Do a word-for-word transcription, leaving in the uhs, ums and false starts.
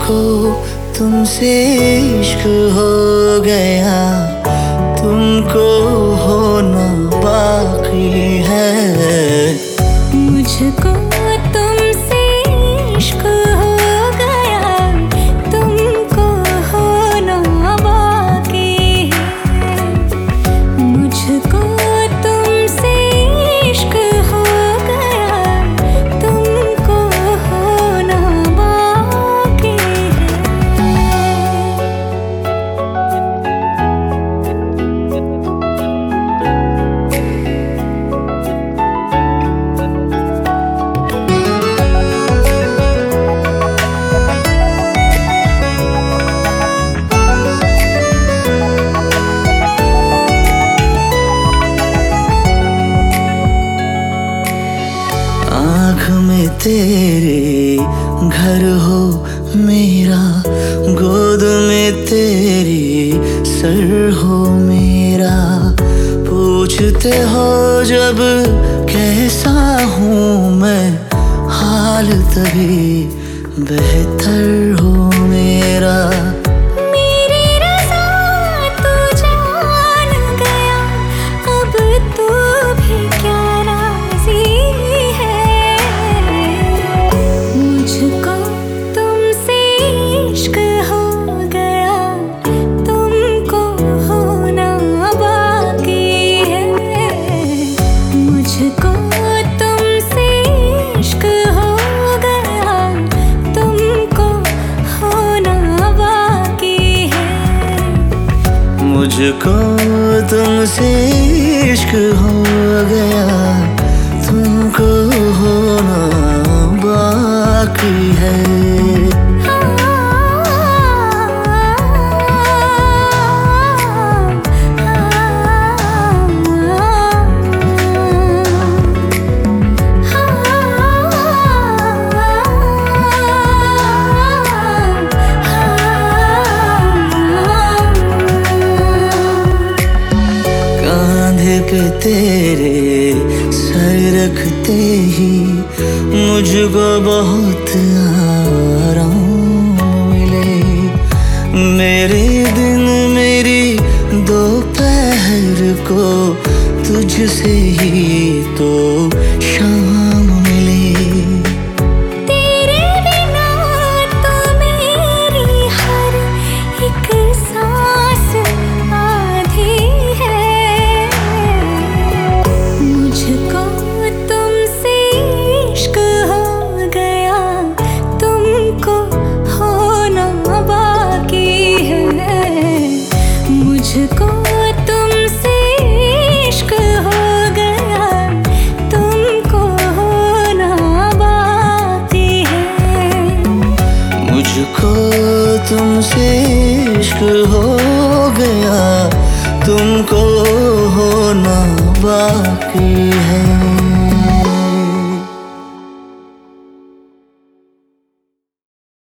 तुमको तुमसे इश्क हो गया, तुमको होना बाकी है। मुझको तुमसे इश्क हो गया, तुमको होना बाकी है। मुझको तुमसे इश्क हो गया, तुमको होना बाकी है। आँख में तेरे घर हो मेरा, गोद में तेरी सर हो मेरा। पूछते हो जब कैसा हूँ मैं, हाल तभी बेहतर हो मेरा। मेरी रज़ा तू जान गया, अब तू भी क्या राज़ी है। मुझको तुमसे इश्क हो गया, तुमको होना बाकी है। मुझको तुमसे इश्क हो गया, तुमको होना बाकी है। मुझको तुमसे इश्क हो गया, तुमको होना बाकी है। कांधे पे तेरे सर रखते ही मुझको बहुत आराम मिले। मेरे दिन मेरी दोपहर को तुझसे ही तो शाम मिले। तेरे बिना तो मेरी हर एक सांस आधी है। मुझको तुमसे इश्क हो गया, तुमको होना बाकी है। मुझको तुमसे इश्क हो गया, तुमको होना बाकी है। मुझको तुमसे इश्क हो गया, तुमको होना बाकी है।